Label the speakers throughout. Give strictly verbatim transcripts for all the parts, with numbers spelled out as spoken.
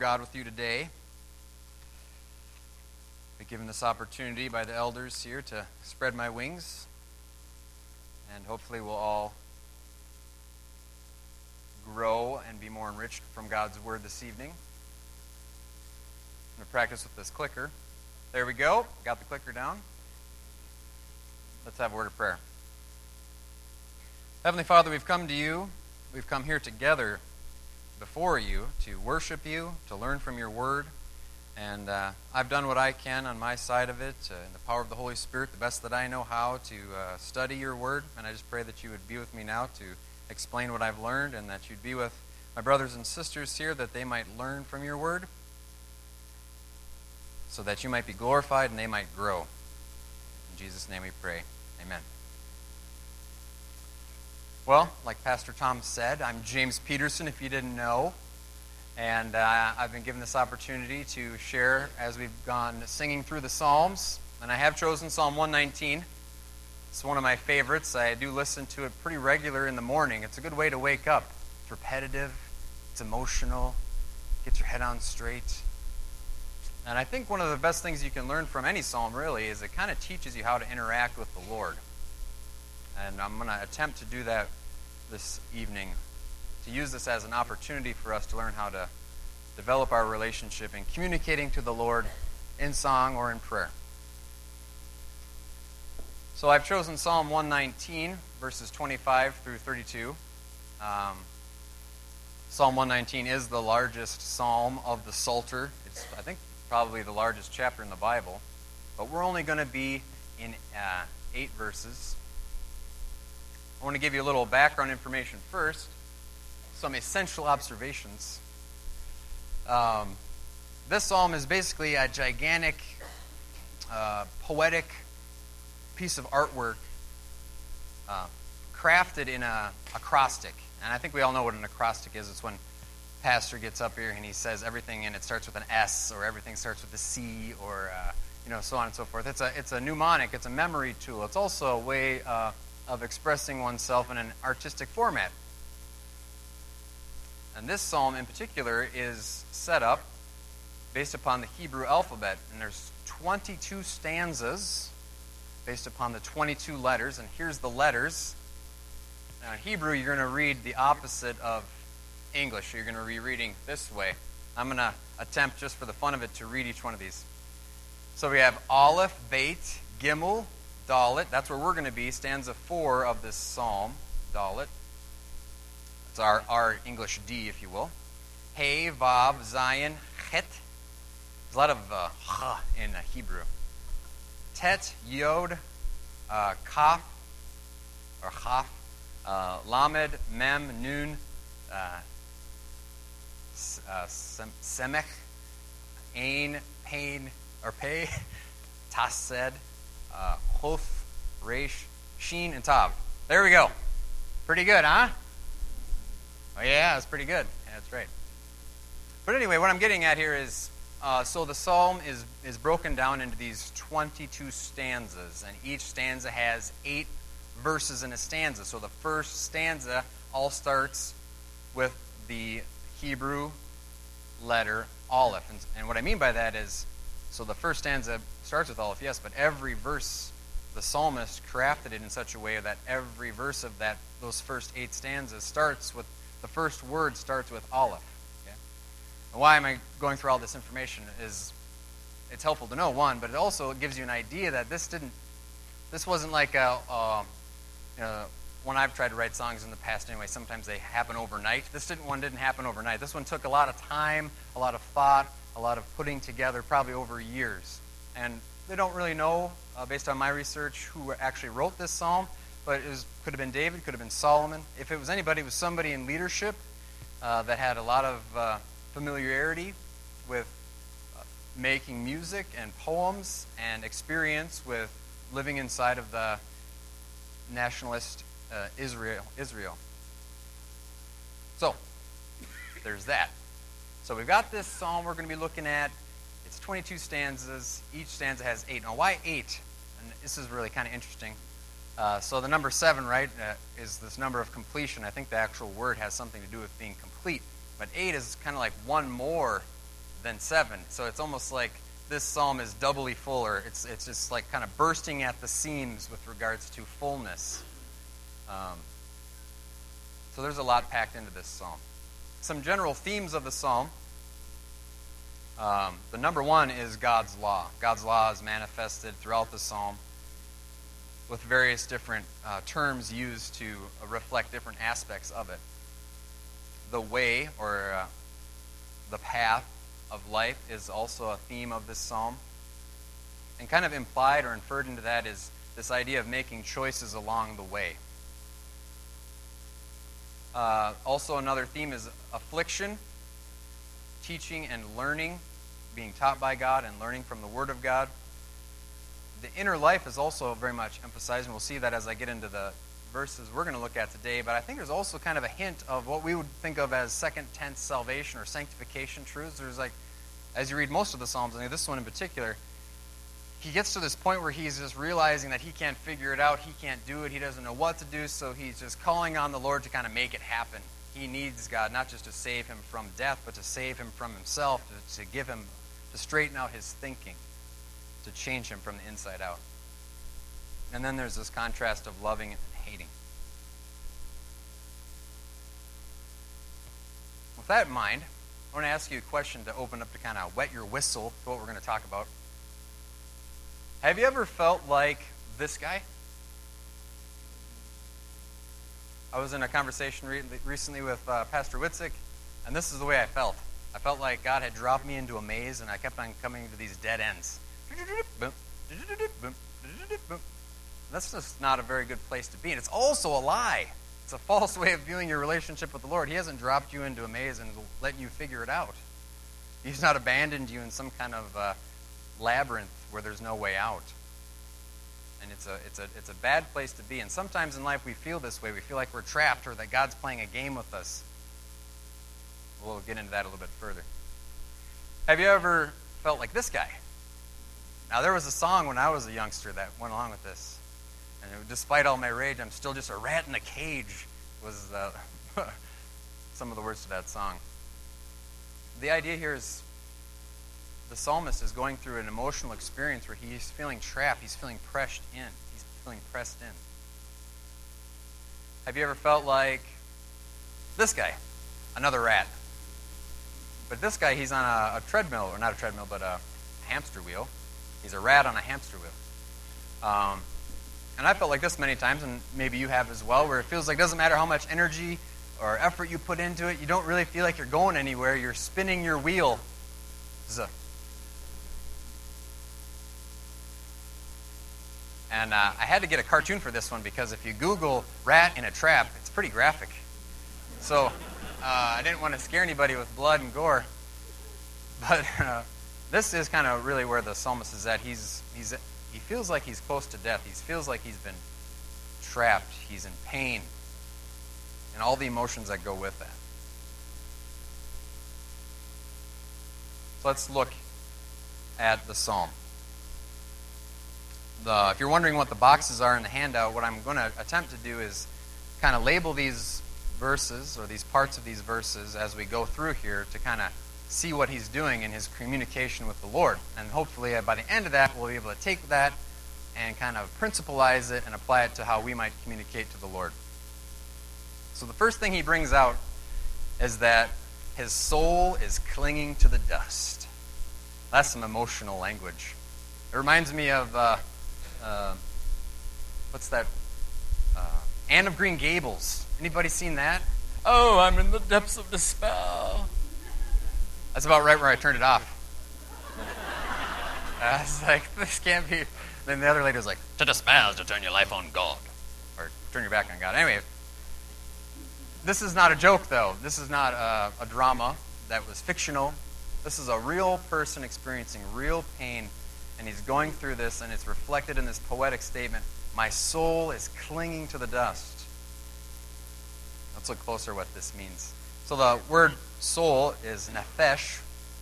Speaker 1: God with you today. Be given this opportunity by the elders here to spread my wings, and hopefully we'll all grow and be more enriched from God's Word this evening. I'm going to practice with this clicker. There we go. Got the clicker down. Let's have a word of prayer. Heavenly Father, we've come to you. We've come here together before you to worship you, to learn from your word. And uh, I've done what I can on my side of it, uh, in the power of the Holy Spirit, the best that I know how to uh, study your word. And I just pray that you would be with me now to explain what I've learned, and that you'd be with my brothers and sisters here, that they might learn from your word, so that you might be glorified and they might grow. In Jesus' name we pray. Amen. Well, like Pastor Tom said, I'm James Peterson, if you didn't know. And uh, I've been given this opportunity to share as we've gone singing through the Psalms. And I have chosen Psalm one nineteen. It's one of my favorites. I do listen to it pretty regular in the morning. It's a good way to wake up. It's repetitive. It's emotional. Gets your head on straight. And I think one of the best things you can learn from any psalm, really, is it kind of teaches you how to interact with the Lord. And I'm going to attempt to do that this evening, to use this as an opportunity for us to learn how to develop our relationship in communicating to the Lord in song or in prayer. So I've chosen Psalm one nineteen, verses twenty-five through thirty-two. Um, Psalm one nineteen is the largest psalm of the Psalter. It's, I think, probably the largest chapter in the Bible. But we're only going to be in uh, eight verses. I want to give you a little background information first. Some essential observations. Um, this psalm is basically a gigantic, uh, poetic piece of artwork uh, crafted in an acrostic. And I think we all know what an acrostic is. It's when pastor gets up here and he says everything and it starts with an S, or everything starts with a C, or uh, you know, so on and so forth. It's a it's a mnemonic. It's a memory tool. It's also a way uh, of expressing oneself in an artistic format. And this psalm in particular is set up based upon the Hebrew alphabet. And there's twenty-two stanzas based upon the twenty-two letters. And here's the letters. Now in Hebrew, you're going to read the opposite of English. You're going to be reading this way. I'm going to attempt, just for the fun of it, to read each one of these. So we have Aleph, Beit, Gimel, Dalet. That's where we're going to be. Stanza four of this psalm, Dalet. It's our, our English D, if you will. Hey, Vav, Zayin, Chet. There's a lot of uh, H in uh, Hebrew. Tet, Yod, uh, Kaf, or Chaf, uh, Lamed, Mem, Nun, uh, uh, Semech, Ain, Pain, or Pei, Tased, uh, Chof, Resh, Shin, and Tav. There we go. Pretty good, huh? Oh, yeah, that's pretty good. Yeah, that's right. But anyway, what I'm getting at here is, uh, so the psalm is, is broken down into these twenty-two stanzas, and each stanza has eight verses in a stanza. So the first stanza all starts with the Hebrew letter Aleph. And, and what I mean by that is, so the first stanza starts with Aleph, yes, but every verse, the psalmist crafted it in such a way that every verse of that those first eight stanzas starts with, the first word starts with Aleph. Okay? And why am I going through all this information is, it's helpful to know, one, but it also gives you an idea that this didn't, this wasn't like a, uh, you know, when I've tried to write songs in the past anyway, sometimes they happen overnight. This didn't, one didn't happen overnight. This one took a lot of time, a lot of thought, a lot of putting together, probably over years. And they don't really know, uh, based on my research, who actually wrote this psalm, but it was, could have been David, could have been Solomon. If it was anybody, it was somebody in leadership uh, that had a lot of uh, familiarity with uh, making music and poems, and experience with living inside of the nationalist uh, Israel. Israel. So, there's that. So we've got this psalm we're going to be looking at. It's twenty-two stanzas. Each stanza has eight. Now, why eight? And this is really kind of interesting. Uh, so the number seven, right, uh, is this number of completion. I think the actual word has something to do with being complete. But eight is kind of like one more then seven. So it's almost like this psalm is doubly full, or it's it's just like kind of bursting at the seams with regards to fullness. Um, so there's a lot packed into this psalm. Some general themes of the psalm. Um, the number one is God's law. God's law is manifested throughout the psalm with various different uh, terms used to uh, reflect different aspects of it. The way, or uh, the path of life, is also a theme of this psalm. And kind of implied or inferred into that is this idea of making choices along the way. Uh, also another theme is affliction, teaching and learning, being taught by God and learning from the Word of God. The inner life is also very much emphasized, and we'll see that as I get into the verses we're going to look at today. But I think there's also kind of a hint of what we would think of as second tense salvation or sanctification truths. There's like, as you read most of the Psalms, and this one in particular, he gets to this point where he's just realizing that he can't figure it out, he can't do it, he doesn't know what to do, so he's just calling on the Lord to kind of make it happen. He needs God not just to save him from death, but to save him from himself, to, to give him, to straighten out his thinking, to change him from the inside out. And then there's this contrast of loving and hating. With that in mind, I want to ask you a question to open up to kind of wet your whistle to what we're going to talk about. Have you ever felt like this guy? I was in a conversation re- recently with uh, Pastor Witzik, and this is the way I felt. I felt like God had dropped me into a maze, and I kept on coming to these dead ends. That's just not a very good place to be. And it's also a lie. It's a false way of viewing your relationship with the Lord. He hasn't dropped you into a maze and let you figure it out. He's not abandoned you in some kind of uh, labyrinth where there's no way out. And it's a it's a it's a bad place to be. And sometimes in life we feel this way. We feel like we're trapped, or that God's playing a game with us. We'll get into that a little bit further. Have you ever felt like this guy? Now, there was a song when I was a youngster that went along with this. And it, despite all my rage, I'm still just a rat in a cage, was uh, some of the words to that song. The idea here is the psalmist is going through an emotional experience where he's feeling trapped, he's feeling pressed in, he's feeling pressed in. Have you ever felt like this guy, another rat? But this guy, he's on a, a treadmill, or not a treadmill, but a hamster wheel. He's a rat on a hamster wheel. Um, and I felt like this many times, and maybe you have as well, where it feels like it doesn't matter how much energy or effort you put into it, you don't really feel like you're going anywhere. You're spinning your wheel. Zuh. And uh, I had to get a cartoon for this one, because if you Google rat in a trap, it's pretty graphic. So uh, I didn't want to scare anybody with blood and gore. But uh, this is kind of really where the psalmist is at. He's he's he feels like he's close to death. He feels like he's been trapped. He's in pain. And all the emotions that go with that. So let's look at the psalm. The, if you're wondering what the boxes are in the handout, what I'm going to attempt to do is kind of label these verses, or these parts of these verses, as we go through here, to kind of see what he's doing in his communication with the Lord. And hopefully by the end of that, we'll be able to take that and kind of principalize it and apply it to how we might communicate to the Lord. So the first thing he brings out is that his soul is clinging to the dust. That's some emotional language. It reminds me of, uh, uh, what's that? Uh, Anne of Green Gables. Anybody seen that? Oh, I'm in the depths of despair. That's about right where I turned it off. I was like, this can't be. Then the other lady was like, to despair is to turn your life on God. Or turn your back on God. Anyway, this is not a joke, though. This is not a, a drama that was fictional. This is a real person experiencing real pain, and he's going through this, and it's reflected in this poetic statement, my soul is clinging to the dust. Let's look closer at what this means. So the word soul is nephesh,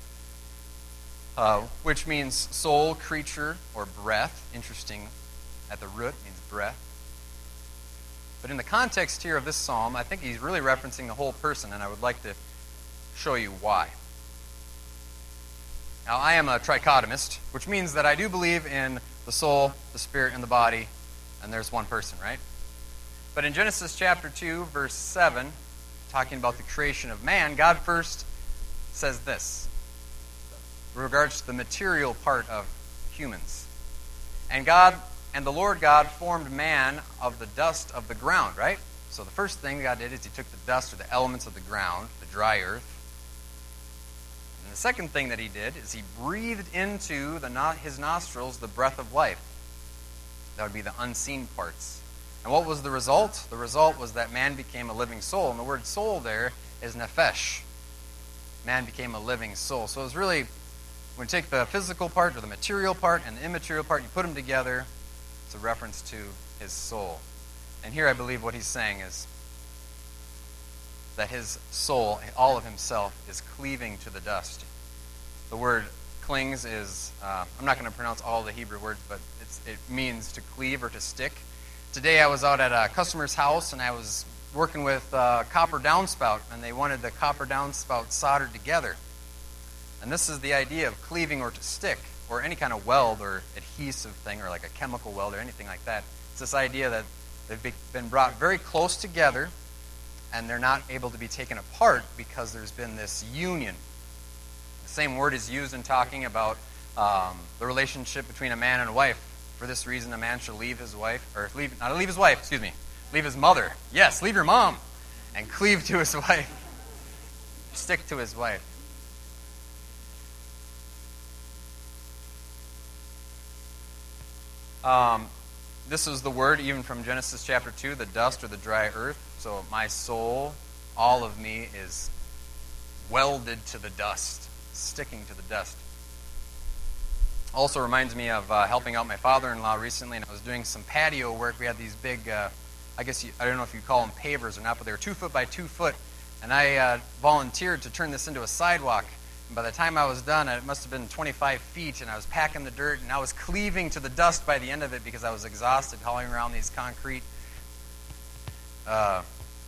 Speaker 1: uh, which means soul, creature, or breath. Interesting. At the root, it means breath. But in the context here of this psalm, I think he's really referencing the whole person, and I would like to show you why. Now, I am a trichotomist, which means that I do believe in the soul, the spirit, and the body, and there's one person, right? But in Genesis chapter two, verse seven, talking about the creation of man, God first says this, in regards to the material part of humans. And God, and the Lord God formed man of the dust of the ground, right? So the first thing God did is he took the dust or the elements of the ground, the dry earth. And the second thing that he did is he breathed into the no- his nostrils the breath of life. That would be the unseen parts. And what was the result? The result was that man became a living soul. And the word soul there is nephesh. Man became a living soul. So it was really, when you take the physical part or the material part and the immaterial part, you put them together, it's a reference to his soul. And here I believe what he's saying is that his soul, all of himself, is cleaving to the dust. The word clings is, uh, I'm not going to pronounce all the Hebrew words, but it's, it means to cleave or to stick. Today I was out at a customer's house and I was working with uh, copper downspout, and they wanted the copper downspout soldered together. And this is the idea of cleaving or to stick, or any kind of weld or adhesive thing, or like a chemical weld or anything like that. It's this idea that they've been brought very close together, and they're not able to be taken apart because there's been this union. The same word is used in talking about um, the relationship between a man and a wife. For this reason, a man shall leave his wife, or leave, not leave his wife, excuse me, leave his mother. Yes, leave your mom, and cleave to his wife. Stick to his wife. Um, this is the word even from Genesis chapter two, the dust or the dry earth. So my soul, all of me, is welded to the dust, sticking to the dust. Also reminds me of uh, helping out my father-in-law recently, and I was doing some patio work. We had these big, uh, I guess, you, I don't know if you call them pavers or not, but they were two foot by two foot, and I uh, volunteered to turn this into a sidewalk. And by the time I was done, it must have been twenty-five feet, and I was packing the dirt, and I was cleaving to the dust by the end of it because I was exhausted hauling around these concrete uh,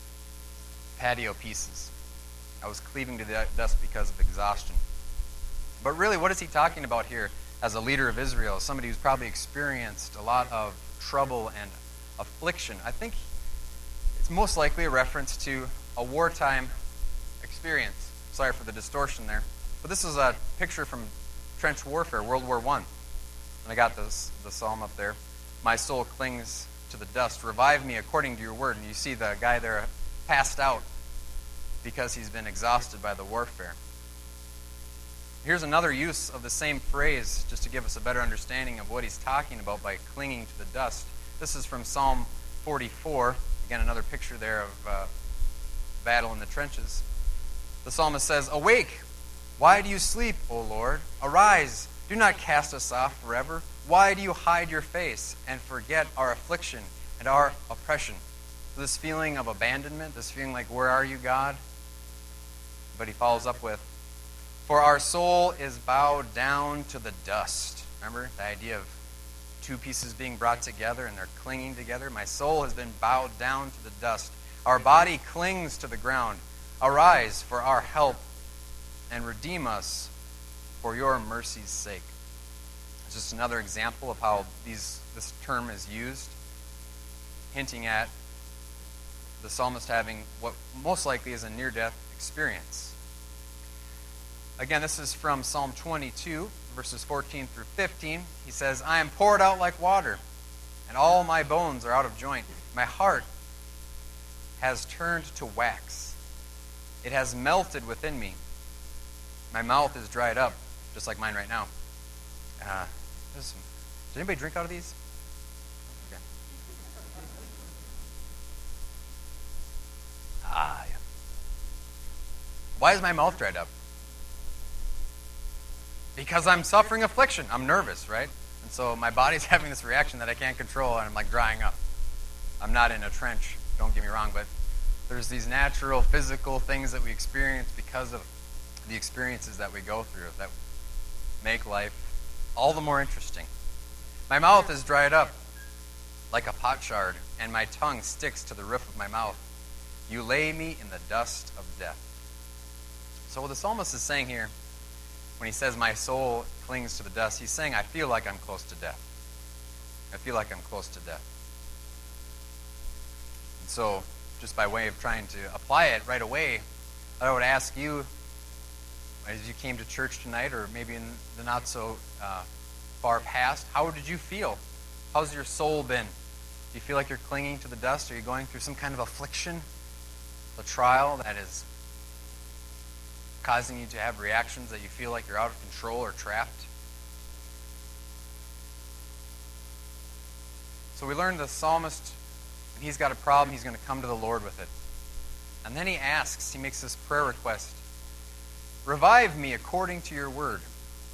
Speaker 1: patio pieces. I was cleaving to the dust because of exhaustion. But really, what is he talking about here as a leader of Israel, somebody who's probably experienced a lot of trouble and affliction? I think it's most likely a reference to a wartime experience. Sorry for the distortion there. But this is a picture from trench warfare, World War One. And I got this, the psalm up there. My soul clings to the dust. Revive me according to your word. And you see the guy there passed out because he's been exhausted by the warfare. Here's another use of the same phrase, just to give us a better understanding of what he's talking about by clinging to the dust. This is from Psalm forty-four. Again, another picture there of uh, battle in the trenches. The psalmist says, "Awake! Why do you sleep, O Lord? Arise! Do not cast us off forever. Why do you hide your face and forget our affliction and our oppression?" So this feeling of abandonment, this feeling like, where are you, God? But he follows up with, "For our soul is bowed down to the dust." Remember the idea of two pieces being brought together and they're clinging together? My soul has been bowed down to the dust. Our body clings to the ground. Arise for our help and redeem us for your mercy's sake. It's just another example of how these this term is used, hinting at the psalmist having what most likely is a near-death experience. Again, this is from Psalm twenty-two, verses fourteen through fifteen. He says, "I am poured out like water, and all my bones are out of joint. My heart has turned to wax. It has melted within me. My mouth is dried up," just like mine right now. Uh, some, does anybody drink out of these? Okay. Ah, yeah. Why is my mouth dried up? Because I'm suffering affliction. I'm nervous, right? And so my body's having this reaction that I can't control, and I'm like drying up. I'm not in a trench, don't get me wrong, but there's these natural physical things that we experience because of the experiences that we go through that make life all the more interesting. My mouth is dried up like a potsherd, and my tongue sticks to the roof of my mouth. You lay me in the dust of death. So what the psalmist is saying here when he says, my soul clings to the dust, he's saying, I feel like I'm close to death. I feel like I'm close to death. And so, just by way of trying to apply it right away, I would ask you, as you came to church tonight, or maybe in the not so uh, far past, how did you feel? How's your soul been? Do you feel like you're clinging to the dust? Are you going through some kind of affliction, a trial that is causing you to have reactions that you feel like you're out of control or trapped? So we learned the psalmist, when he's got a problem, he's going to come to the Lord with it. And then he asks, he makes this prayer request, revive me according to your word.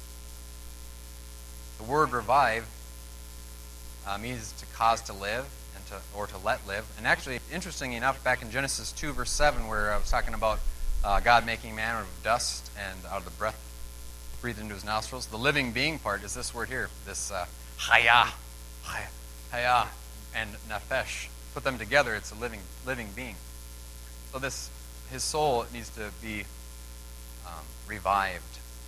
Speaker 1: The word revive uh, means to cause to live, and to, or to let live. And actually, interestingly enough, back in Genesis two, verse seven, where I was talking about uh, God making man out of dust and out of the breath breathed into his nostrils, the living being part is this word here, this uh, chaya, chaya, and nefesh. Put them together, it's a living, living being. So this, his soul needs to be um, revived.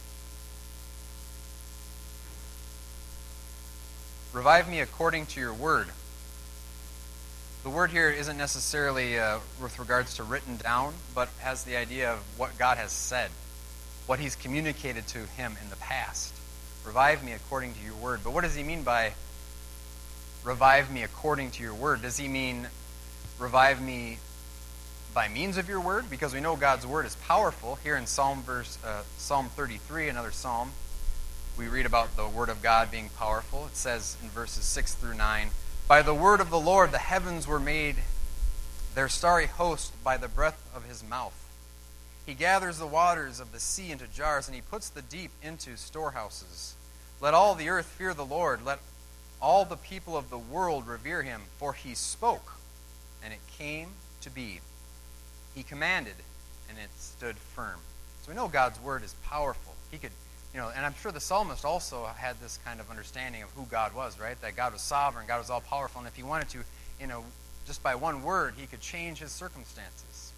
Speaker 1: Revive me according to your word. The word here isn't necessarily uh, with regards to written down, but has the idea of what God has said, what he's communicated to him in the past. Revive me according to your word. But what does he mean by revive me according to your word? Does he mean revive me by means of your word? Because we know God's word is powerful. Here in Psalm verse uh, Psalm thirty-three, another psalm, we read about the word of God being powerful. It says in verses six through nine, by the word of the Lord the heavens were made, their starry host by the breath of his mouth. He gathers the waters of the sea into jars, and he puts the deep into storehouses. Let all the earth fear the Lord. Let all the people of the world revere him. For he spoke, and it came to be. He commanded, and it stood firm. So we know God's word is powerful. He could, you know, and I'm sure the psalmist also had this kind of understanding of who God was, right? That God was sovereign, God was all powerful, and if he wanted to, you know, just by one word, he could change his circumstances.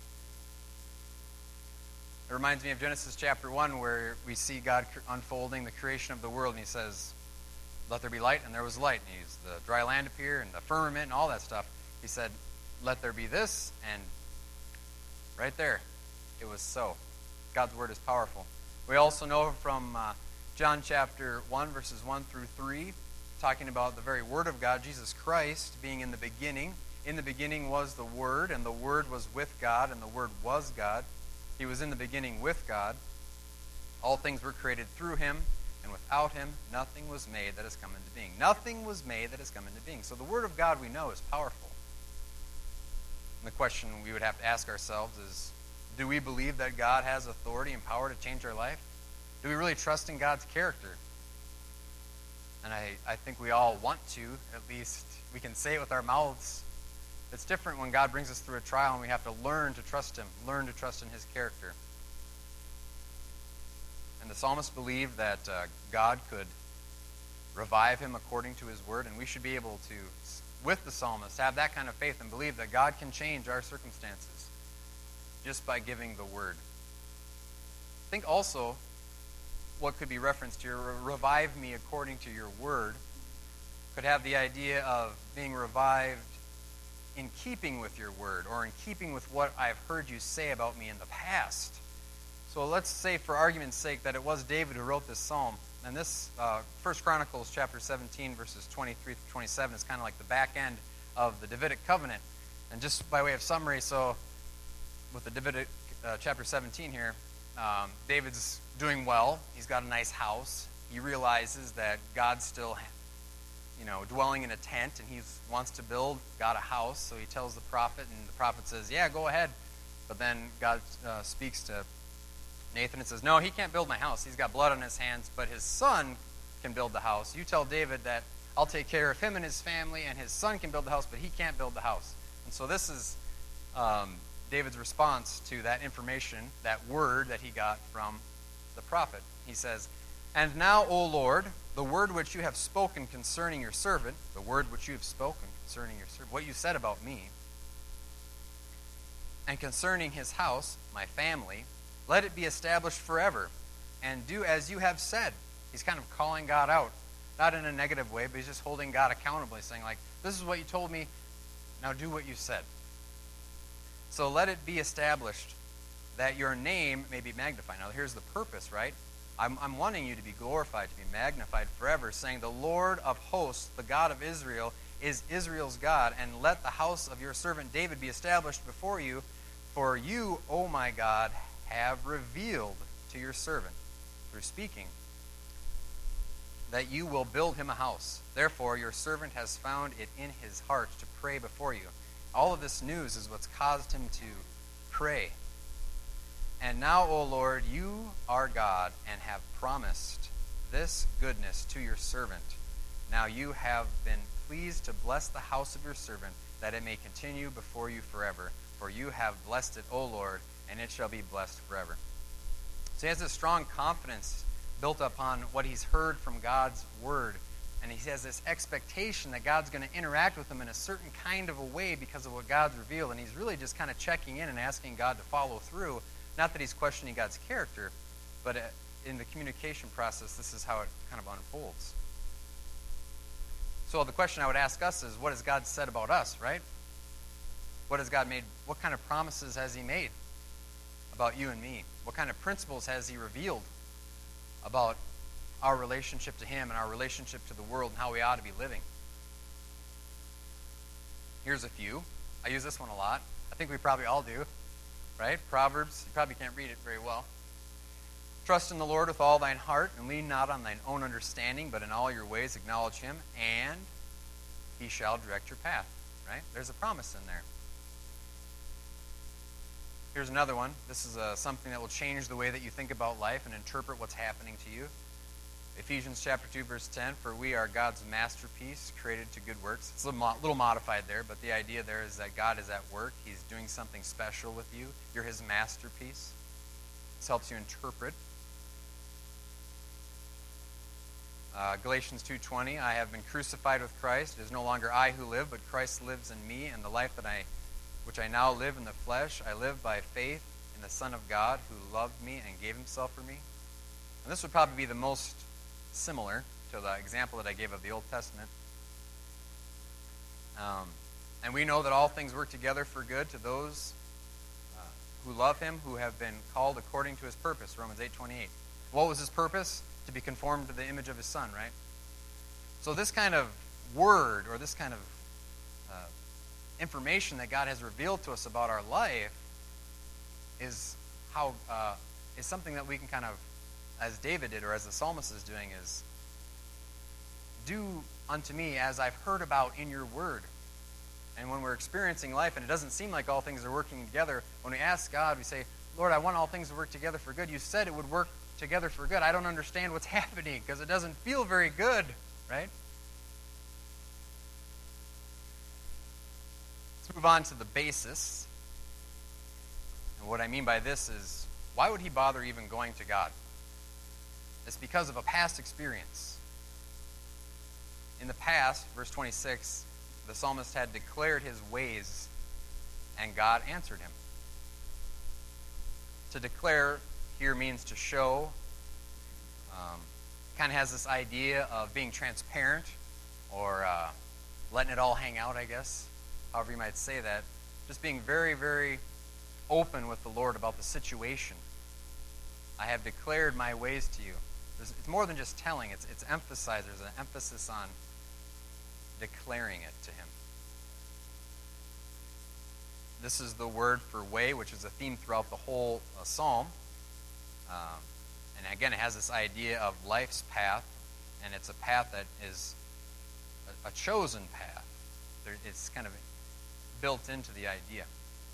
Speaker 1: It reminds me of Genesis chapter one, where we see God unfolding the creation of the world, and he says, let there be light, and there was light. And he used the dry land appear, and the firmament, and all that stuff. He said, let there be this, and right there, it was so. God's word is powerful. We also know from uh, John chapter one, verses one through three, talking about the very word of God, Jesus Christ, being in the beginning. In the beginning was the Word, and the Word was with God, and the Word was God. He was in the beginning with God. All things were created through him, and without him nothing was made that has come into being. Nothing was made that has come into being. So the Word of God we know is powerful. And the question we would have to ask ourselves is, do we believe that God has authority and power to change our life? Do we really trust in God's character? And I, I think we all want to, at least we can say it with our mouths. It's different when God brings us through a trial and we have to learn to trust him, learn to trust in his character. And the psalmist believed that uh, God could revive him according to his word, and we should be able to, with the psalmist, have that kind of faith and believe that God can change our circumstances just by giving the word. I think also what could be referenced here, revive me according to your word, could have the idea of being revived in keeping with your word, or in keeping with what I've heard you say about me in the past. So let's say, for argument's sake, that it was David who wrote this psalm. And this, uh, First Chronicles chapter seventeen, verses twenty-three through twenty-seven, is kind of like the back end of the Davidic covenant. And just by way of summary, so with the Davidic uh, chapter seventeen here, um, David's doing well. He's got a nice house. He realizes that God's still, you know, dwelling in a tent, and he wants to build God a house. So he tells the prophet, and the prophet says, yeah, go ahead. But then God uh, speaks to Nathan and says, no, he can't build my house. He's got blood on his hands, but his son can build the house. You tell David that I'll take care of him and his family, and his son can build the house, but he can't build the house. And so this is um, David's response to that information, that word that he got from the prophet. He says, and now, O Lord, the word which you have spoken concerning your servant, the word which you have spoken concerning your servant, what you said about me, and concerning his house, my family, let it be established forever. and do as you have said. He's kind of calling God out. Not in a negative way, but he's just holding God accountable. He's saying, like, this is what you told me, now do what you said. So let it be established that your name may be magnified. Now here's the purpose, right? I'm, I'm wanting you to be glorified, to be magnified forever, saying, the Lord of hosts, the God of Israel, is Israel's God, and let the house of your servant David be established before you. For you, O my God, have revealed to your servant, through speaking, that you will build him a house. Therefore, your servant has found it in his heart to pray before you. All of this news is what's caused him to pray. And now, O Lord, you are God and have promised this goodness to your servant. Now you have been pleased to bless the house of your servant, that it may continue before you forever. For you have blessed it, O Lord, and it shall be blessed forever. So he has this strong confidence built upon what he's heard from God's word. And he has this expectation that God's going to interact with him in a certain kind of a way because of what God's revealed. And he's really just kind of checking in and asking God to follow through. Not that he's questioning God's character, but in the communication process, this is how it kind of unfolds. So the question I would ask us is, what has God said about us, right? What has God made? What kind of promises has he made about you and me? What kind of principles has he revealed about our relationship to him and our relationship to the world and how we ought to be living? Here's a few. I use this one a lot. I think we probably all do, right? Proverbs, you probably can't read it very well. Trust in the Lord with all thine heart, and lean not on thine own understanding, but in all your ways acknowledge him, and he shall direct your path, right? There's a promise in there. Here's another one. This is uh, something that will change the way that you think about life and interpret what's happening to you. Ephesians chapter two, verse ten, for we are God's masterpiece, created to good works. It's a little, mo- little modified there, but the idea there is that God is at work. He's doing something special with you. You're his masterpiece. This helps you interpret. Uh, Galatians two twenty, I have been crucified with Christ. It is no longer I who live, but Christ lives in me, and the life that I, which I now live in the flesh, I live by faith in the Son of God, who loved me and gave himself for me. And this would probably be the most similar to the example that I gave of the Old Testament. Um, and we know that all things work together for good to those uh, who love him, who have been called according to his purpose, Romans eight twenty-eight. What was his purpose? To be conformed to the image of his Son, right? So this kind of word, or this kind of uh, information that God has revealed to us about our life is how uh, is something that we can kind of, as David did, or as the psalmist is doing, is do unto me as I've heard about in your word. And when we're experiencing life and it doesn't seem like all things are working together, when we ask God, we say, Lord, I want all things to work together for good. You said it would work together for good. I don't understand what's happening because it doesn't feel very good, right? Let's move on to the basis. And what I mean by this is, why would he bother even going to God? It's because of a past experience. In the past, verse twenty-six, the psalmist had declared his ways, and God answered him. To declare here means to show. Um, kind of has this idea of being transparent, or uh, letting it all hang out, I guess. However you might say that. Just being very, very open with the Lord about the situation. I have declared my ways to you. There's, it's more than just telling. It's, it's emphasized. There's an emphasis on declaring it to him. This is the word for way, which is a theme throughout the whole uh, psalm. Um, and again, it has this idea of life's path, and it's a path that is a, a chosen path. There, it's kind of built into the idea.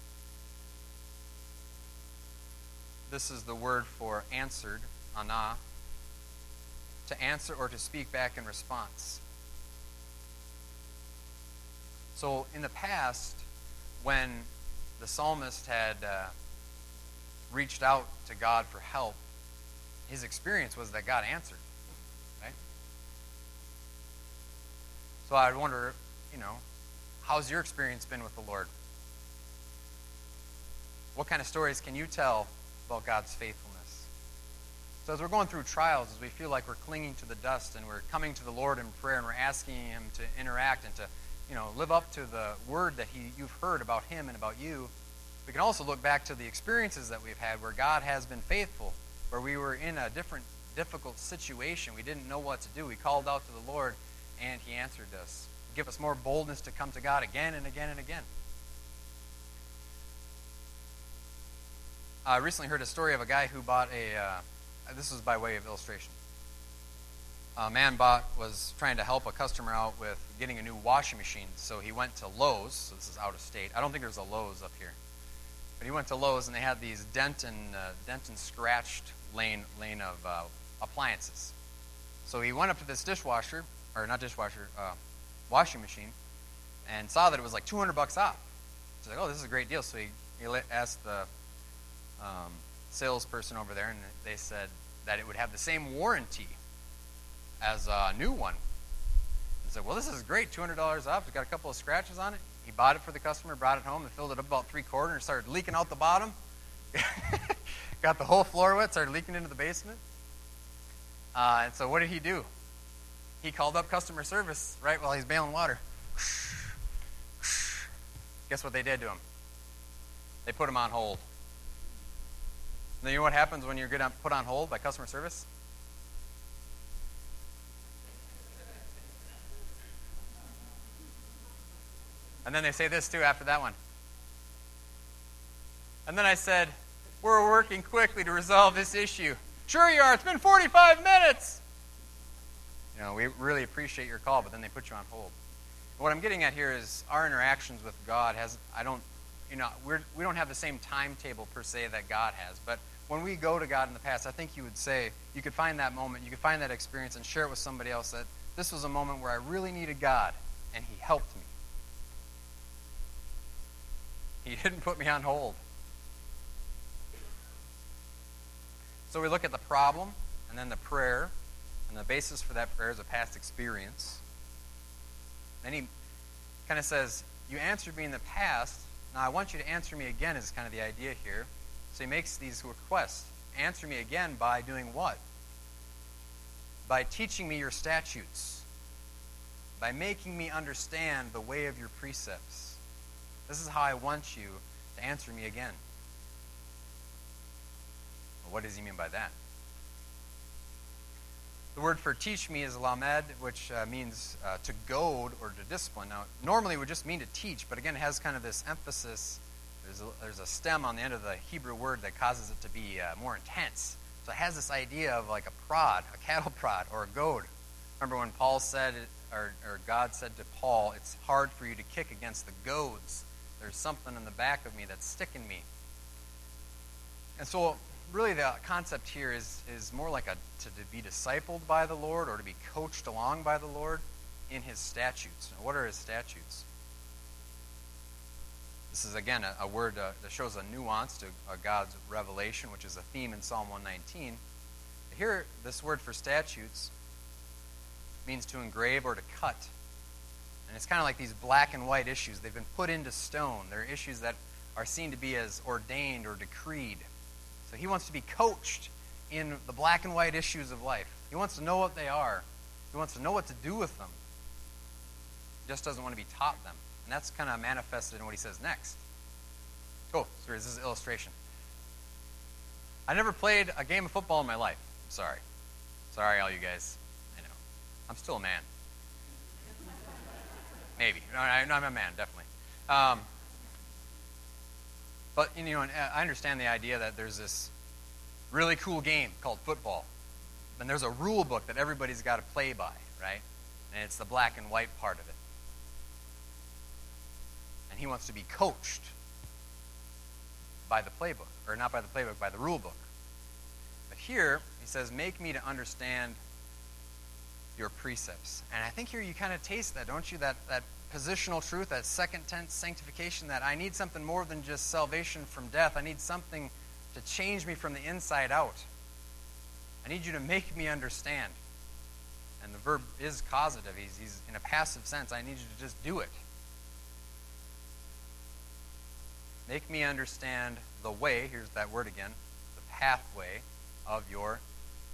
Speaker 1: This is the word for answered, ana, to answer or to speak back in response. So in the past, when the psalmist had uh, reached out to God for help, his experience was that God answered, right? So I would wonder, you know, how's your experience been with the Lord? What kind of stories can you tell about God's faithfulness? So as we're going through trials, as we feel like we're clinging to the dust and we're coming to the Lord in prayer and we're asking Him to interact and to, you know, live up to the word that he, you've heard about Him and about you, we can also look back to the experiences that we've had where God has been faithful, where we were in a different, difficult situation. We didn't know what to do. We called out to the Lord, and He answered us. Give us more boldness to come to God again and again and again. I recently heard a story of a guy who bought a, uh, this was by way of illustration. A man bought, was trying to help a customer out with getting a new washing machine, so he went to Lowe's. So this is out of state. I don't think there's a Lowe's up here. But he went to Lowe's, and they had these dent and, uh, dent and scratched lane, lane of uh, appliances. So he went up to this dishwasher, or not dishwasher, uh, washing machine, and saw that it was like two hundred bucks off. He's like, oh, this is a great deal. So he, he asked the um, salesperson over there, and they said that it would have the same warranty as a new one. He said, well, this is great, two hundred dollars off. It's got a couple of scratches on it. He bought it for the customer, brought it home, and filled it up about three quarters, and started leaking out the bottom. Got the whole floor wet, started leaking into the basement. Uh, and so what did he do? He called up customer service right while he's bailing water. Guess what they did to him? They put him on hold. And then you know what happens when you're get put on hold by customer service? And then they say this too after that one. And then I said, we're working quickly to resolve this issue. Sure you are. It's been forty-five minutes. You know, we really appreciate your call, but then they put you on hold. What I'm getting at here is our interactions with God has, I don't, you know, we're, we don't have the same timetable per se that God has. But when we go to God in the past, I think you would say, you could find that moment, you could find that experience and share it with somebody else that this was a moment where I really needed God, and He helped me. He didn't put me on hold. So we look at the problem, and then the prayer, and the basis for that prayer is a past experience. Then he kind of says, you answered me in the past, now I want you to answer me again is kind of the idea here. So he makes these requests. Answer me again by doing what? By teaching me your statutes. By making me understand the way of your precepts. This is how I want you to answer me again. Well, what does he mean by that? The word for teach me is lamed, which uh, means uh, to goad or to discipline. Now, normally it would just mean to teach, but again, it has kind of this emphasis. There's a, there's a stem on the end of the Hebrew word that causes it to be uh, more intense. So it has this idea of like a prod, a cattle prod, or a goad. Remember when Paul said, or, or God said to Paul, it's hard for you to kick against the goads. There's something in the back of me that's sticking me. And so really the concept here is, is more like a to, to be discipled by the Lord or to be coached along by the Lord in His statutes. Now, what are His statutes? This is, again, a, a word uh, that shows a nuance to uh, God's revelation, which is a theme in Psalm one nineteen. Here, this word for statutes means to engrave or to cut. And it's kind of like these black and white issues. They've been put into stone. They're issues that are seen to be as ordained or decreed. So he wants to be coached in the black and white issues of life. He wants to know what they are. He wants to know what to do with them. He just doesn't want to be taught them. And that's kind of manifested in what he says next. Oh, sorry, this is an illustration. I never played a game of football in my life. I'm sorry. Sorry, all you guys. I know. I'm still a man. Maybe. No, I, no, I'm a man, definitely. Um, but, you know, I understand the idea that there's this really cool game called football. And there's a rule book that everybody's got to play by, right? And it's the black and white part of it. And he wants to be coached by the playbook. Or not by the playbook, by the rule book. But here, he says, make me to understand your precepts. And I think here you kind of taste that, don't you? That that positional truth, that second tense sanctification, that I need something more than just salvation from death. I need something to change me from the inside out. I need you to make me understand. And the verb is causative. He's, he's in a passive sense. I need you to just do it. Make me understand the way, here's that word again, the pathway of your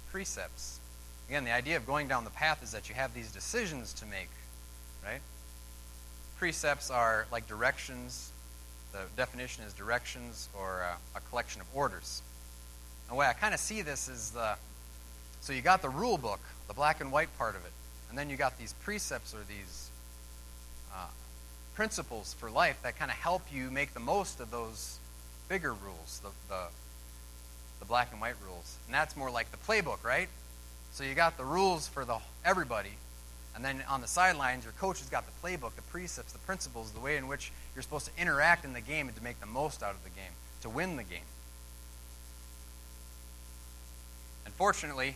Speaker 1: precepts. Again, the idea of going down the path is that you have these decisions to make, right? Precepts are like directions. The definition is directions or a, a collection of orders. And the way I kind of see this is the, so you got the rule book, the black and white part of it, and then you got these precepts or these uh, principles for life that kind of help you make the most of those bigger rules, the, the the black and white rules. And that's more like the playbook, right? So you got the rules for the everybody, and then on the sidelines, your coach has got the playbook, the precepts, the principles, the way in which you're supposed to interact in the game and to make the most out of the game, to win the game. Unfortunately,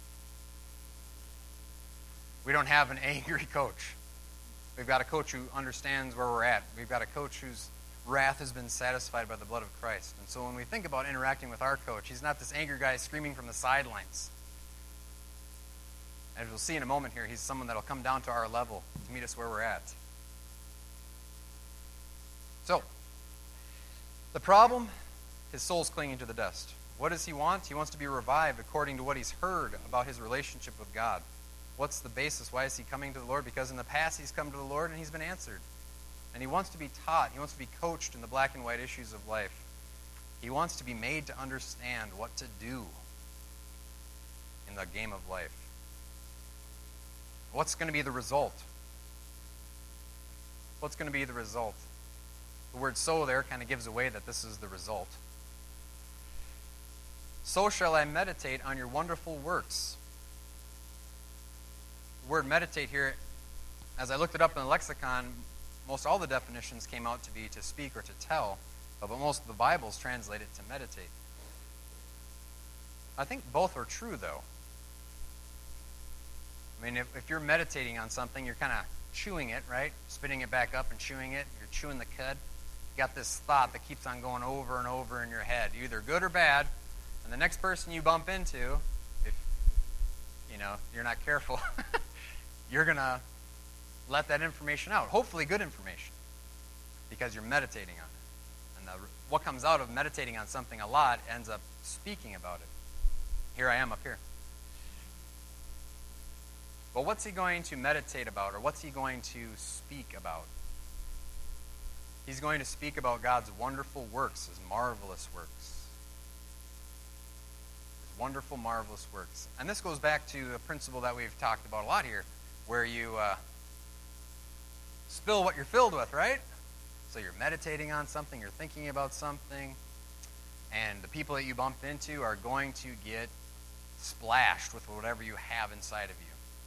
Speaker 1: we don't have an angry coach. We've got a coach who understands where we're at. We've got a coach whose wrath has been satisfied by the blood of Christ. And so when we think about interacting with our coach, he's not this angry guy screaming from the sidelines. As we'll see in a moment here, he's someone that'll come down to our level to meet us where we're at. So, the problem, his soul's clinging to the dust. What does he want? He wants to be revived according to what he's heard about his relationship with God. What's the basis? Why is he coming to the Lord? Because in the past he's come to the Lord and he's been answered. And he wants to be taught. He wants to be coached in the black and white issues of life. He wants to be made to understand what to do in the game of life. What's going to be the result? What's going to be the result? The word so there kind of gives away that this is the result. So shall I meditate on your wonderful works. The word meditate here, as I looked it up in the lexicon, most all the definitions came out to be to speak or to tell, but most of the Bibles translate it to meditate. I think both are true, though. I mean, if, if you're meditating on something, you're kind of chewing it, right? Spitting it back up and chewing it. You're chewing the cud. You got this thought that keeps on going over and over in your head, either good or bad. And the next person you bump into, if you know you're not careful, you're going to let that information out. Hopefully good information, because you're meditating on it. And the, what comes out of meditating on something a lot ends up speaking about it. Here I am up here. But what's he going to meditate about, or what's he going to speak about? He's going to speak about God's wonderful works, his marvelous works. His wonderful, marvelous works. And this goes back to a principle that we've talked about a lot here, where you uh, spill what you're filled with, right? So you're meditating on something, you're thinking about something, and the people that you bump into are going to get splashed with whatever you have inside of you.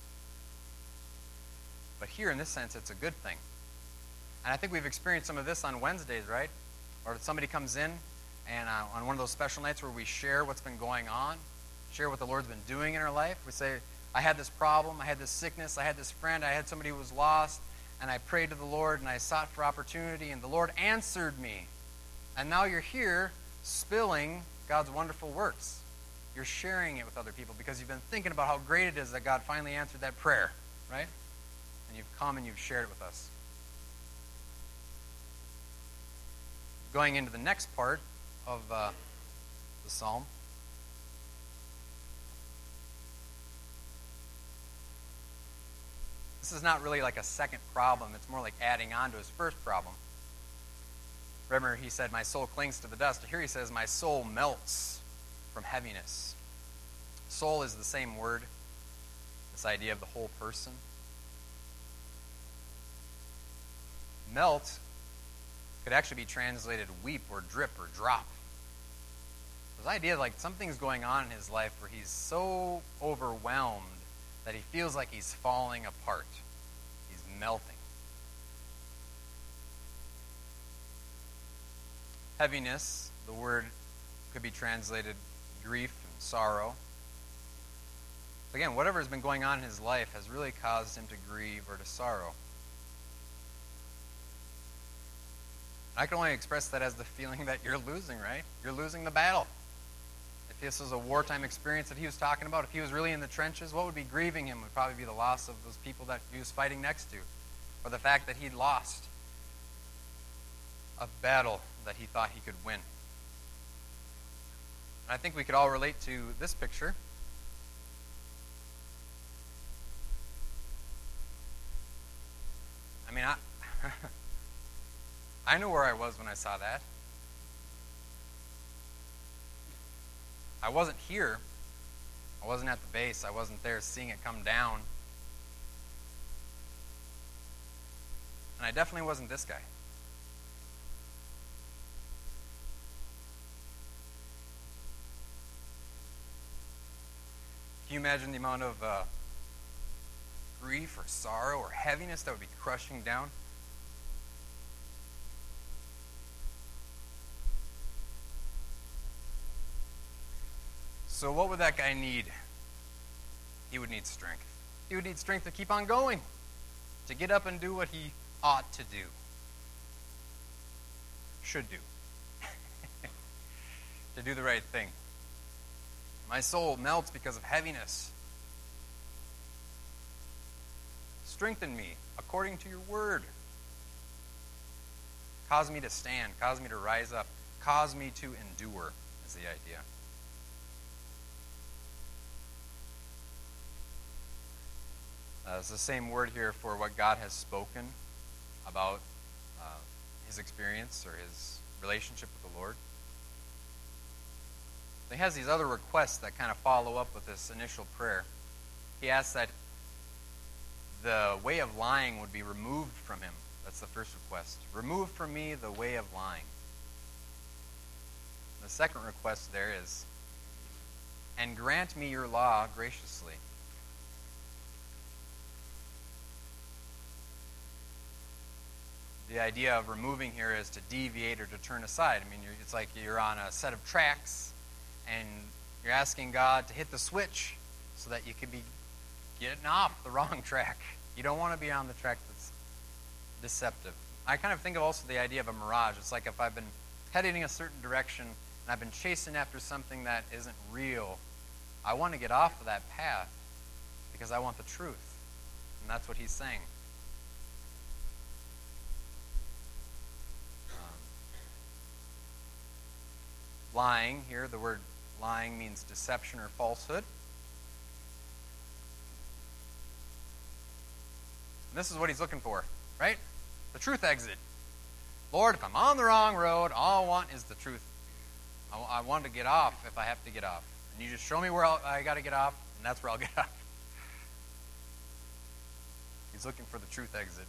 Speaker 1: But here, in this sense, it's a good thing. And I think we've experienced some of this on Wednesdays, right? Or somebody comes in, and uh, on one of those special nights where we share what's been going on, share what the Lord's been doing in our life. We say, I had this problem, I had this sickness, I had this friend, I had somebody who was lost, and I prayed to the Lord, and I sought for opportunity, and the Lord answered me. And now you're here spilling God's wonderful works. You're sharing it with other people because you've been thinking about how great it is that God finally answered that prayer, right? And you've come and you've shared it with us. Going into the next part of uh, the psalm. This is not really like a second problem. It's more like adding on to his first problem. Remember, he said, my soul clings to the dust. Here he says, my soul melts from heaviness. Soul is the same word. This idea of the whole person. Melt could actually be translated weep or drip or drop. This idea like something's going on in his life where he's so overwhelmed that he feels like he's falling apart. He's melting. Heaviness, the word could be translated grief and sorrow. Again, whatever has been going on in his life has really caused him to grieve or to sorrow. I can only express that as the feeling that you're losing, right? You're losing the battle. If this was a wartime experience that he was talking about, if he was really in the trenches, what would be grieving him would probably be the loss of those people that he was fighting next to, or the fact that he'd lost a battle that he thought he could win. And I think we could all relate to this picture. I know where I was when I saw that. I wasn't here. I wasn't at the base. I wasn't there seeing it come down. And I definitely wasn't this guy. Can you imagine the amount of uh, grief or sorrow or heaviness that would be crushing down? So what would that guy need? He would need strength. He would need strength to keep on going, to get up and do what he ought to do, should do, to do the right thing. My soul melts because of heaviness. Strengthen me according to your word. Cause me to stand. Cause me to rise up. Cause me to endure, is the idea. Uh, it's the same word here for what God has spoken about uh, his experience or his relationship with the Lord. He has these other requests that kind of follow up with this initial prayer. He asks that the way of lying would be removed from him. That's the first request. Remove from me the way of lying. The second request there is, and grant me your law graciously. The idea of removing here is to deviate or to turn aside. I mean, you're, it's like you're on a set of tracks, and you're asking God to hit the switch so that you can be getting off the wrong track. You don't want to be on the track that's deceptive. I kind of think of also the idea of a mirage. It's like if I've been heading in a certain direction and I've been chasing after something that isn't real, I want to get off of that path because I want the truth. And that's what he's saying. Um, lying here, the word lying means deception or falsehood. And this is what he's looking for, right? The truth exit. Lord, if I'm on the wrong road, all I want is the truth. I, I want to get off if I have to get off. And you just show me where I'll, I got to get off, and that's where I'll get off. He's looking for the truth exit.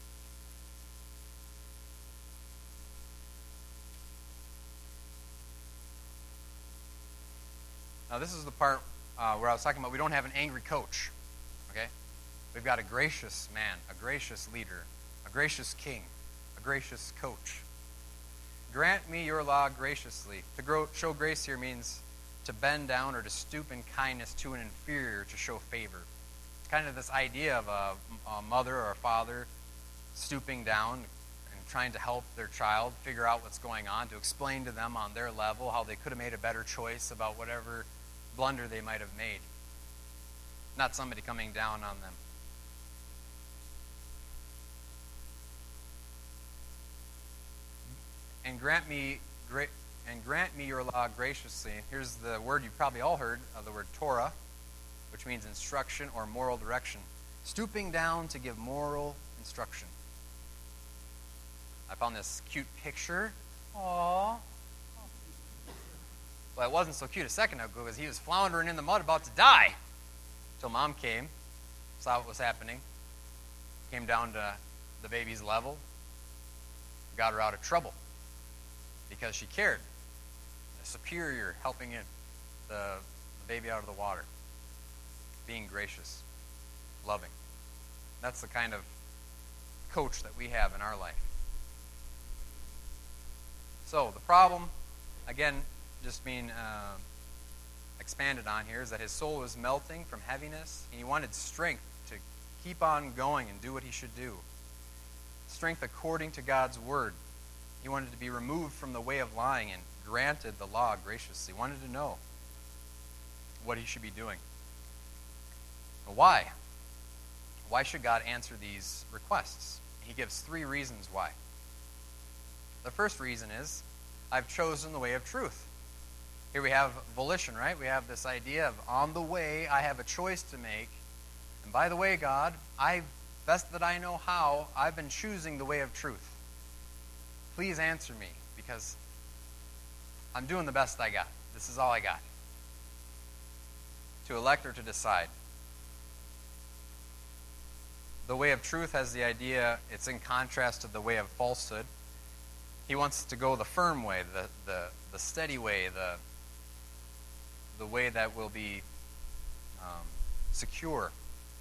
Speaker 1: Now, this is the part uh, where I was talking about we don't have an angry coach, okay? We've got a gracious man, a gracious leader, a gracious king, a gracious coach. Grant me your law graciously. To grow, show grace here means to bend down or to stoop in kindness to an inferior to show favor. It's kind of this idea of a, a mother or a father stooping down and trying to help their child figure out what's going on, to explain to them on their level how they could have made a better choice about whatever blunder they might have made. Not somebody coming down on them. And grant me great and grant me your law graciously. Here's the word you've probably all heard, uh, the word Torah, which means instruction or moral direction. Stooping down to give moral instruction. I found this cute picture. Aww. Well, it wasn't so cute a second ago because he was floundering in the mud about to die. Until Mom came, saw what was happening, came down to the baby's level, got her out of trouble because she cared. A superior helping it, the, the baby out of the water. Being gracious, loving. That's the kind of coach that we have in our life. So the problem, again, just being uh, expanded on here, is that his soul was melting from heaviness, and he wanted strength to keep on going and do what he should do. Strength according to God's word. He wanted to be removed from the way of lying and granted the law graciously. He wanted to know what he should be doing. But why? Why should God answer these requests? He gives three reasons why. The first reason is, I've chosen the way of truth. Here we have volition, right? We have this idea of on the way, I have a choice to make. And by the way, God, I best that I know how, I've been choosing the way of truth. please answer me, because I'm doing the best I got. This is all I got. To elect or to decide. The way of truth has the idea, it's in contrast to the way of falsehood. He wants to go the firm way, the, the, the steady way, the, the way that will be um, secure.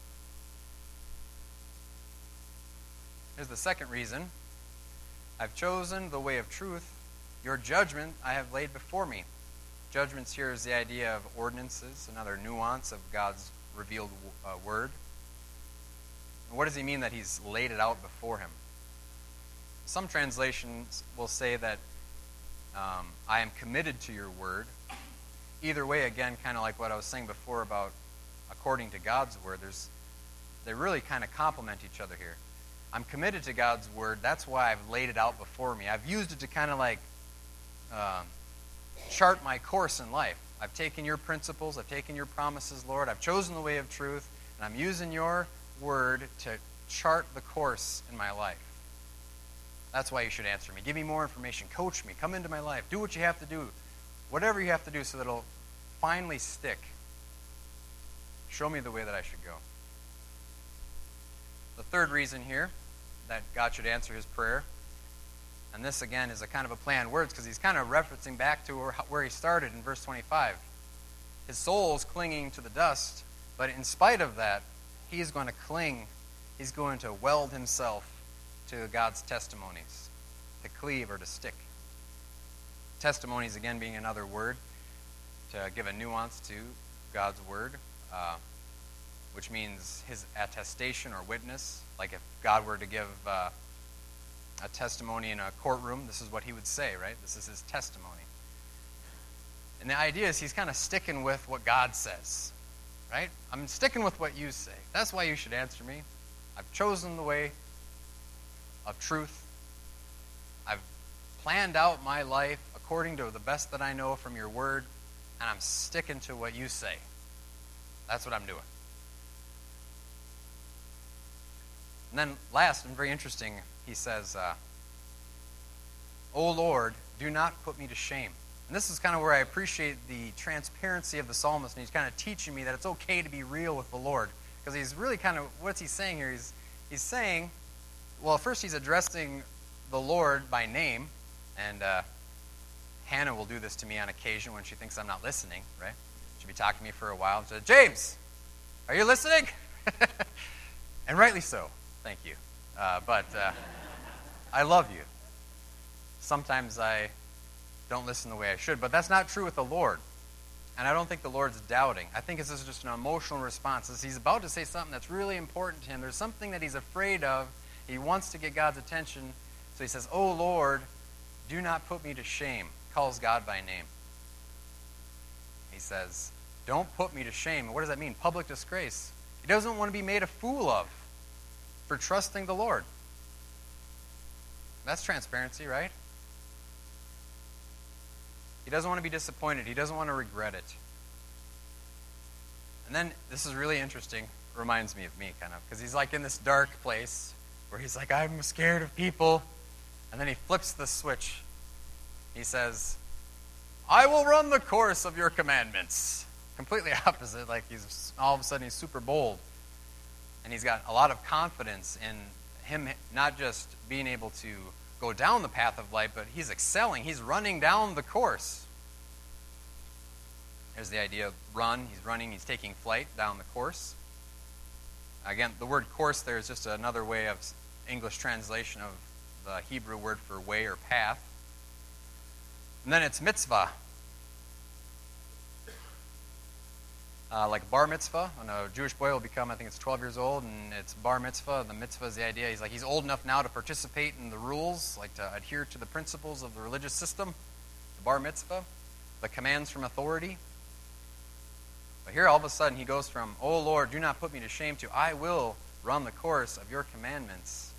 Speaker 1: Here's the second reason. I've chosen the way of truth. Your judgment I have laid before me. Judgments here is the idea of ordinances, another nuance of God's revealed uh, word. And what does he mean that he's laid it out before him? Some translations will say that um, I am committed to your word. Either way, again, kind of like what I was saying before about according to God's word, there's they really kind of complement each other here. I'm committed to God's word. That's why I've laid it out before me. I've used it to kind of like um, chart my course in life. I've taken your principles. I've taken your promises, Lord. I've chosen the way of truth. And I'm using your word to chart the course in my life. That's why you should answer me. Give me more information. Coach me. Come into my life. Do what you have to do. Whatever you have to do so that it'll finally stick. Show me the way that I should go. The third reason here that God should answer his prayer, and this again is a kind of a play on words because he's kind of referencing back to where, where he started in verse twenty-five. His soul is clinging to the dust, but in spite of that, he's going to cling, he's going to weld himself to God's testimonies, to cleave or to stick. Testimonies, again, being another word to give a nuance to God's word. Uh, which means his attestation or witness. Like if God were to give uh, a testimony in a courtroom, this is what he would say, right? This is his testimony. And the idea is he's kind of sticking with what God says, right? I'm sticking with what you say. That's why you should answer me. I've chosen the way of truth. I've planned out my life according to the best that I know from your word, and I'm sticking to what you say. That's what I'm doing. And then last, and very interesting, he says, uh, O Lord, do not put me to shame. And this is kind of where I appreciate the transparency of the psalmist, and he's kind of teaching me that it's okay to be real with the Lord. Because he's really kind of, what's he saying here? He's, he's saying, well, first he's addressing the Lord by name, and uh, Hannah will do this to me on occasion when she thinks I'm not listening, right? She'll be talking to me for a while and says, James, are you listening? And rightly so. Thank you. Uh, but uh, I love you. Sometimes I don't listen the way I should, but that's not true with the Lord. And I don't think the Lord's doubting. I think this is just an emotional response. As he's about to say something that's really important to him, there's something that he's afraid of. He wants to get God's attention. So he says, Oh Lord, do not put me to shame. Calls God by name. He says, don't put me to shame. What does that mean? Public disgrace. He doesn't want to be made a fool of for trusting the Lord. That's transparency, right? He doesn't want to be disappointed. He doesn't want to regret it. And then, this is really interesting. It reminds me of me, kind of. Because he's like in this dark place where he's like, I'm scared of people. And then he flips the switch. He says, I will run the course of your commandments. Completely opposite. Like he's all of a sudden he's super bold. And he's got a lot of confidence in him not just being able to go down the path of life, but he's excelling. He's running down the course. There's the idea of run. He's running. He's taking flight down the course. Again, the word course there is just another way of English translation of the Hebrew word for way or path. And then it's mitzvah. Uh, like bar mitzvah, when a Jewish boy will become, I think it's twelve years old, and it's bar mitzvah. The mitzvah is the idea. He's like, he's old enough now to participate in the rules, like to adhere to the principles of the religious system. The bar mitzvah, the commands from authority. But here all of a sudden he goes from, Oh Lord, do not put me to shame, to I will run the course of your commandments.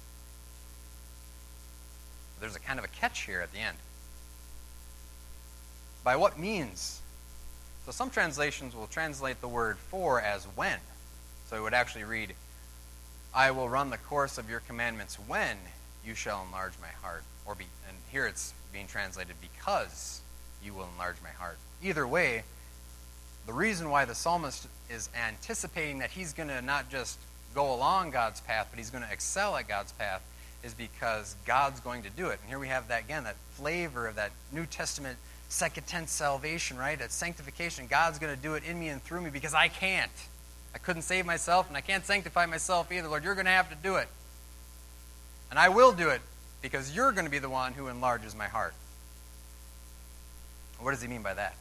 Speaker 1: There's a kind of a catch here at the end. By what means? So some translations will translate the word for as when. So it would actually read, I will run the course of your commandments when you shall enlarge my heart. Or be, and here it's being translated, because you will enlarge my heart. Either way, the reason why the psalmist is anticipating that he's going to not just go along God's path, but he's going to excel at God's path, is because God's going to do it. And here we have that again, that flavor of that New Testament second tense salvation, right? That sanctification. God's going to do it in me and through me because I can't. I couldn't save myself, and I can't sanctify myself either. Lord, you're going to have to do it. And I will do it because you're going to be the one who enlarges my heart. What does he mean by that?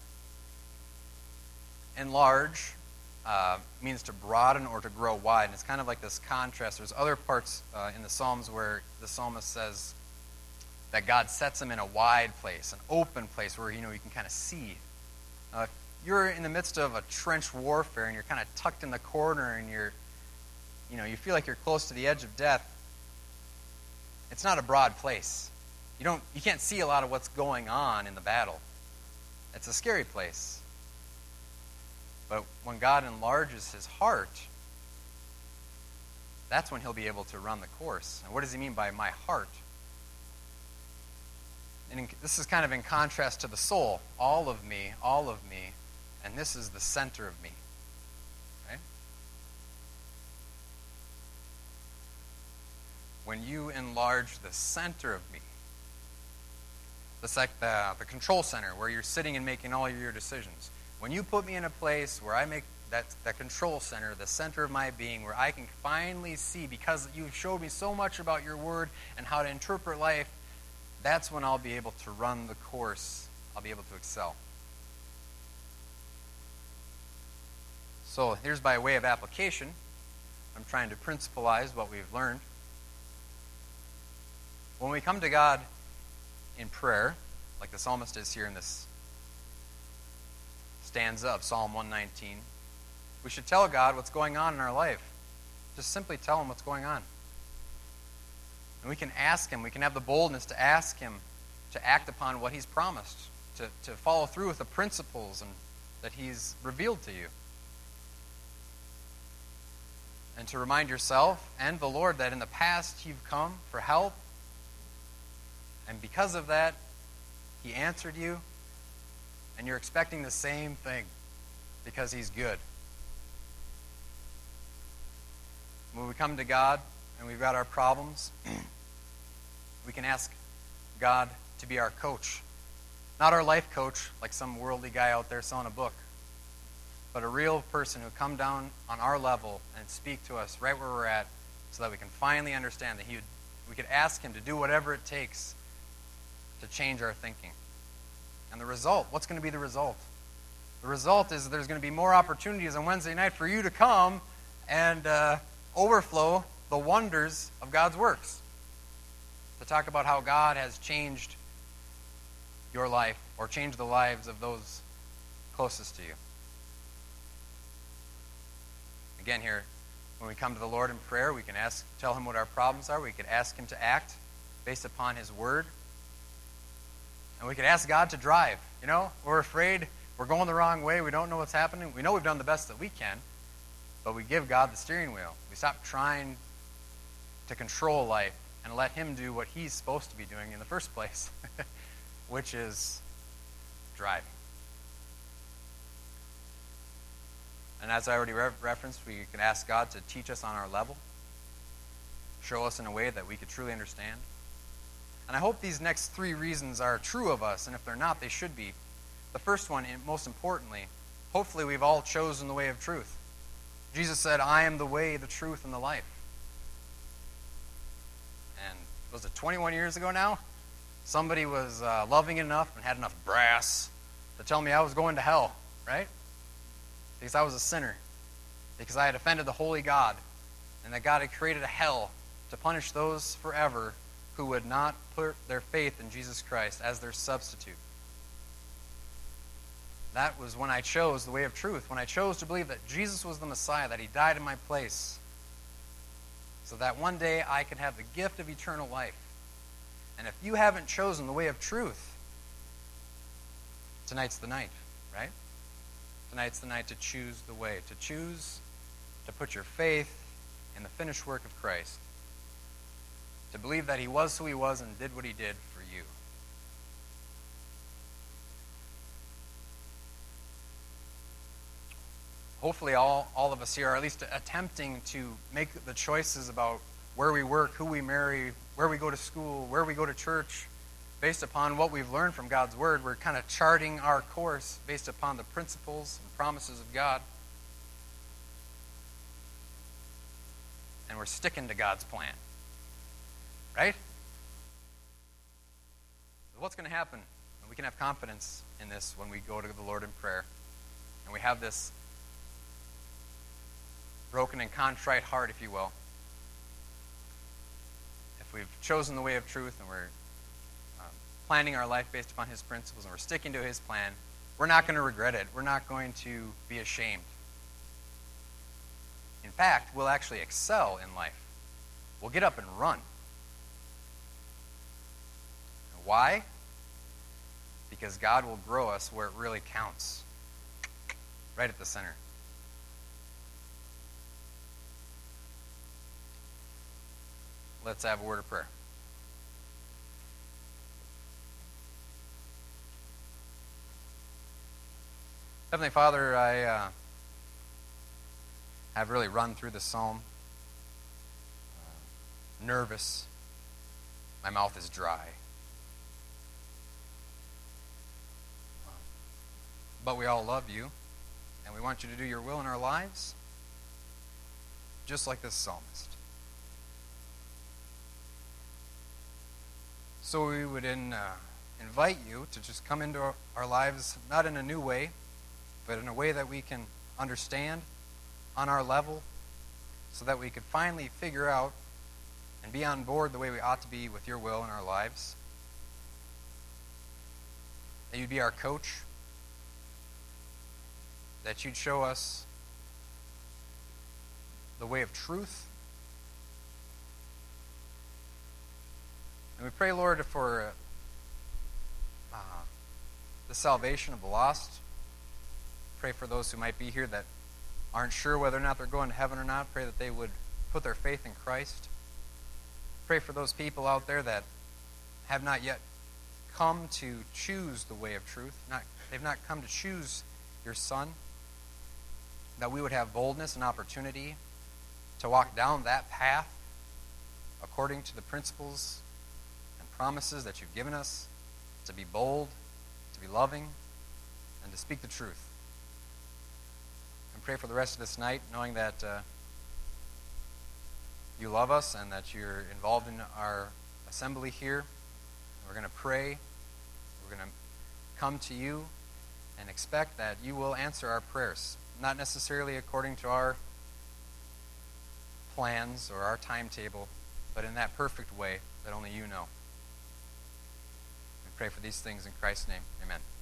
Speaker 1: Enlarge uh, means to broaden or to grow wide. And it's kind of like this contrast. There's other parts uh, in the Psalms where the psalmist says that God sets him in a wide place, an open place where, you know, you can kind of see. Uh, if you're in the midst of a trench warfare and you're kind of tucked in the corner and you're, you know, you feel like you're close to the edge of death, it's not a broad place. You don't, you can't see a lot of what's going on in the battle. It's a scary place. But when God enlarges his heart, that's when he'll be able to run the course. And what does he mean by my heart? And in, this is kind of in contrast to the soul. All of me, all of me, and this is the center of me. Right? When you enlarge the center of me, it's like the, the control center where you're sitting and making all your decisions. When you put me in a place where I make that, that control center, the center of my being, where I can finally see, because you've showed me so much about your word and how to interpret life, that's when I'll be able to run the course. I'll be able to excel. So here's by way of application. I'm trying to principalize what we've learned. When we come to God in prayer, like the psalmist is here in this stanza of Psalm one nineteen, we should tell God what's going on in our life. Just simply tell him what's going on. And we can ask him, we can have the boldness to ask him to act upon what he's promised, to, to follow through with the principles and that he's revealed to you. And to remind yourself and the Lord that in the past you've come for help, and because of that, he answered you, and you're expecting the same thing because he's good. When we come to God and we've got our problems, we can ask God to be our coach. Not our life coach, like some worldly guy out there selling a book, but a real person who come down on our level and speak to us right where we're at so that we can finally understand that he would, we could ask him to do whatever it takes to change our thinking. And the result, what's going to be the result? The result is there's going to be more opportunities on Wednesday night for you to come and uh, overflow the wonders of God's works. To talk about how God has changed your life or changed the lives of those closest to you. Again here, when we come to the Lord in prayer, we can ask, tell him what our problems are. We could ask him to act based upon his word. And we could ask God to drive. You know, we're afraid, we're going the wrong way, we don't know what's happening. We know we've done the best that we can, but we give God the steering wheel. We stop trying to control life and let him do what he's supposed to be doing in the first place, which is driving. And as I already re- referenced, we can ask God to teach us on our level, show us in a way that we could truly understand. And I hope these next three reasons are true of us, and if they're not, they should be. The first one, and most importantly, hopefully we've all chosen the way of truth. Jesus said, I am the way, the truth, and the life. And was it twenty-one years ago now? Somebody was uh, loving enough and had enough brass to tell me I was going to hell, right? Because I was a sinner. Because I had offended the holy God. And that God had created a hell to punish those forever who would not put their faith in Jesus Christ as their substitute. That was when I chose the way of truth, when I chose to believe that Jesus was the Messiah, that he died in my place, so that one day I could have the gift of eternal life. And if you haven't chosen the way of truth, tonight's the night, right? Tonight's the night to choose the way, to choose to put your faith in the finished work of Christ. to believe that he was who he was and did what he did for you. Hopefully all, all of us here are at least attempting to make the choices about where we work, who we marry, where we go to school, where we go to church, based upon what we've learned from God's Word. We're kind of charting our course based upon the principles and promises of God. And we're sticking to God's plan. Right? What's going to happen? We can have confidence in this when we go to the Lord in prayer. And we have this broken and contrite heart, if you will. If we've chosen the way of truth and we're um, planning our life based upon his principles and we're sticking to his plan, we're not going to regret it. We're not going to be ashamed. In fact, we'll actually excel in life. We'll get up and run. Why? Because God will grow us where it really counts. Right at the center. Let's have a word of prayer. Heavenly Father, I uh, have really run through the psalm. Uh, nervous. My mouth is dry. But we all love you, and we want you to do your will in our lives, just like this psalmist. So we would in, uh, invite you to just come into our, our lives, not in a new way, but in a way that we can understand on our level, so that we could finally figure out and be on board the way we ought to be with your will in our lives. That you'd be our coach, that you'd show us the way of truth. And we pray, Lord, for uh, the salvation of the lost. Pray for those who might be here that aren't sure whether or not they're going to heaven or not. Pray that they would put their faith in Christ. Pray for those people out there that have not yet come to choose the way of truth. Not, they've not come to choose your Son. That we would have boldness and opportunity to walk down that path according to the principles and promises that you've given us, to be bold, to be loving, and to speak the truth. And pray for the rest of this night, knowing that uh, you love us and that you're involved in our assembly here. We're going to pray. We're going to come to you and expect that you will answer our prayers, not necessarily according to our plans or our timetable, but in that perfect way that only you know. We pray for these things in Christ's name. Amen.